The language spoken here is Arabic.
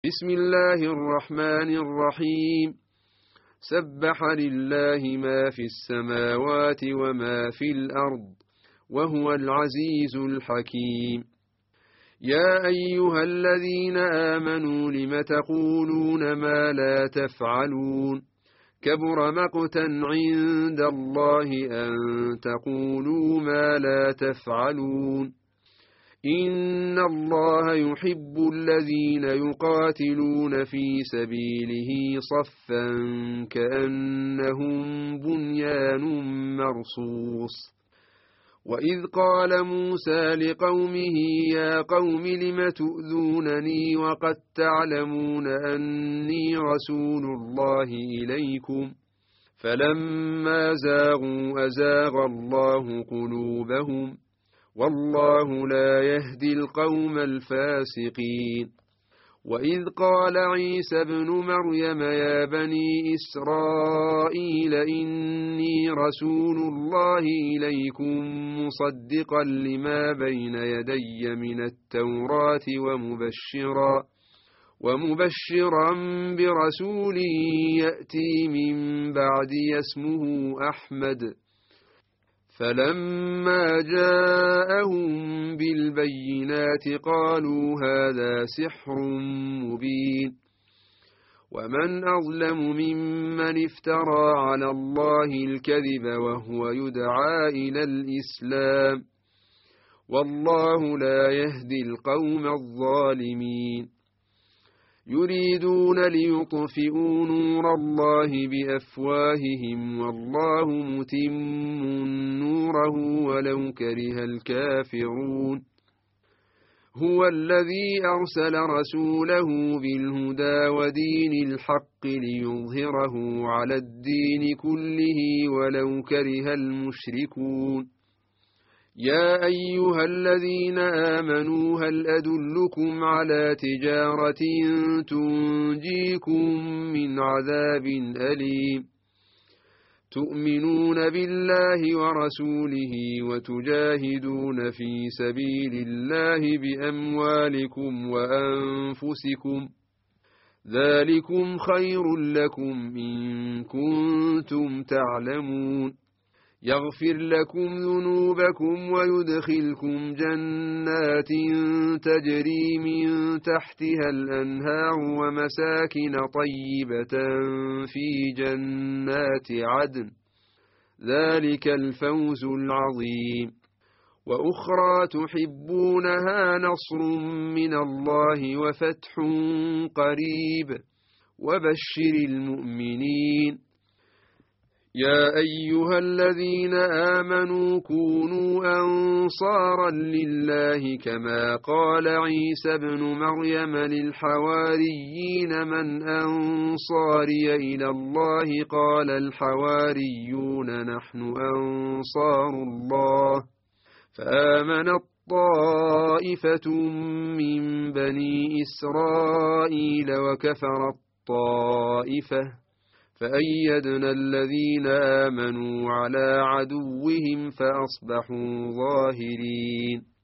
بسم الله الرحمن الرحيم. سبح لله ما في السماوات وما في الأرض وهو العزيز الحكيم. يا أيها الذين آمنوا لم تقولون ما لا تفعلون كبر مقتا عند الله أن تقولوا ما لا تفعلون. إن الله يحب الذين يقاتلون في سبيله صفا كأنهم بنيان مرصوص. وإذ قال موسى لقومه يا قوم لم تؤذونني وقد تعلمون أني رسول الله إليكم فلما زاغوا أزاغ الله قلوبهم والله لا يهدي القوم الفاسقين. وإذ قال عيسى ابن مريم يا بني إسرائيل إني رسول الله إليكم مصدقا لما بين يدي من التوراة ومبشرا برسول يأتي من بعدي اسمه أحمد. فلما جاءهم بالبينات قالوا هذا سحر مبين. ومن أظلم ممن افترى على الله الكذب وهو يدعى إلى الإسلام والله لا يهدي القوم الظالمين. يريدون ليطفئوا نور الله بأفواههم والله متم نوره ولو كره الكافرون. هو الذي أرسل رسوله بالهدى ودين الحق ليظهره على الدين كله ولو كره المشركون. يا أيها الذين آمنوا هل أدلكم على تجارة تنجيكم من عذاب أليم تؤمنون بالله ورسوله وتجاهدون في سبيل الله بأموالكم وأنفسكم ذلكم خير لكم إن كنتم تعلمون. يغفر لكم ذنوبكم ويدخلكم جنات تجري من تحتها الأنهار ومساكن طيبة في جنات عدن ذلك الفوز العظيم. وأخرى تحبونها نصر من الله وفتح قريب وبشر المؤمنين. يا أيها الذين آمنوا كونوا أنصارا لله كما قال عيسى ابن مريم للحواريين من أنصاري إلى الله قال الحواريون نحن أنصار الله. فآمنت طائفة من بني إسرائيل وكفرت طائفة فأيدنا الذين آمنوا على عدوهم فأصبحوا ظاهرين.